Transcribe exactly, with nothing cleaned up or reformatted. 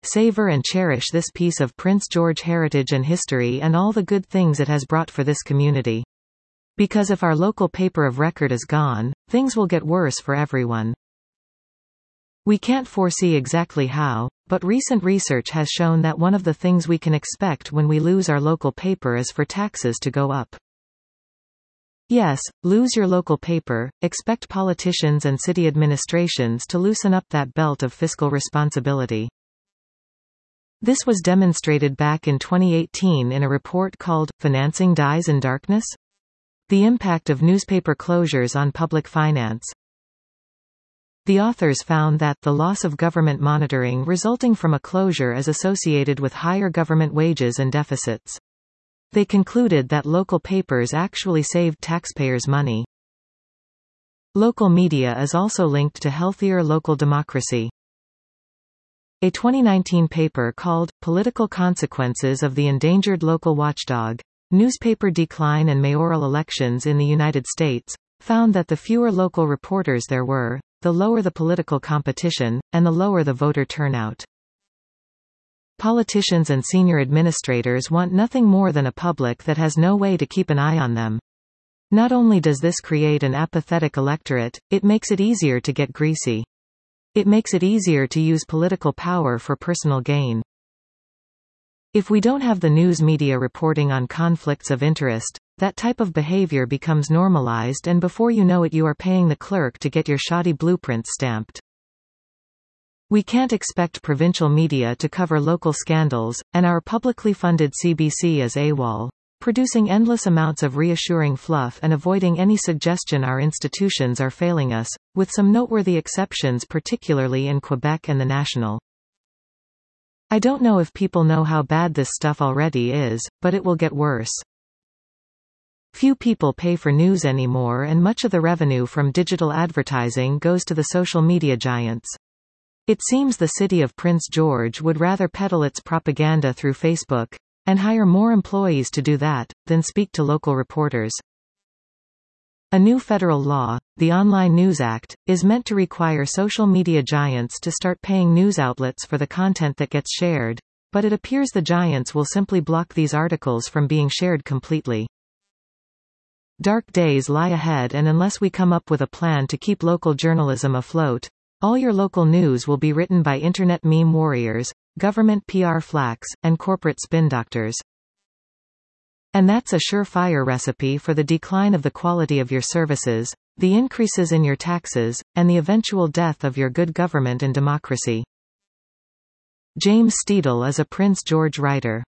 Savor and cherish this piece of Prince George heritage and history and all the good things it has brought for this community. Because if our local paper of record is gone, things will get worse for everyone. We can't foresee exactly how, but recent research has shown that one of the things we can expect when we lose our local paper is for taxes to go up. Yes, lose your local paper, expect politicians and city administrations to loosen up that belt of fiscal responsibility. This was demonstrated back in twenty eighteen in a report called, Financing Dies in Darkness? The Impact of Newspaper Closures on Public Finance. The authors found that the loss of government monitoring resulting from a closure is associated with higher government wages and deficits. They concluded that local papers actually saved taxpayers money. Local media is also linked to healthier local democracy. A twenty nineteen paper called, Political Consequences of the Endangered Local Watchdog: Newspaper Decline and Mayoral Elections in the United States, found that the fewer local reporters there were, the lower the political competition, and the lower the voter turnout. Politicians and senior administrators want nothing more than a public that has no way to keep an eye on them. Not only does this create an apathetic electorate, it makes it easier to get greasy. It makes it easier to use political power for personal gain. If we don't have the news media reporting on conflicts of interest, that type of behavior becomes normalized, and before you know it you are paying the clerk to get your shoddy blueprints stamped. We can't expect provincial media to cover local scandals, and our publicly funded C B C is AWOL, producing endless amounts of reassuring fluff and avoiding any suggestion our institutions are failing us, with some noteworthy exceptions particularly in Quebec and the National. I don't know if people know how bad this stuff already is, but it will get worse. Few people pay for news anymore, and much of the revenue from digital advertising goes to the social media giants. It seems the city of Prince George would rather peddle its propaganda through Facebook, and hire more employees to do that, than speak to local reporters. A new federal law, the Online News Act, is meant to require social media giants to start paying news outlets for the content that gets shared, but it appears the giants will simply block these articles from being shared completely. Dark days lie ahead, and unless we come up with a plan to keep local journalism afloat, all your local news will be written by internet meme warriors, government P R flacks, and corporate spin doctors. And that's a surefire recipe for the decline of the quality of your services, the increases in your taxes, and the eventual death of your good government and democracy. James Steedle is a Prince George writer.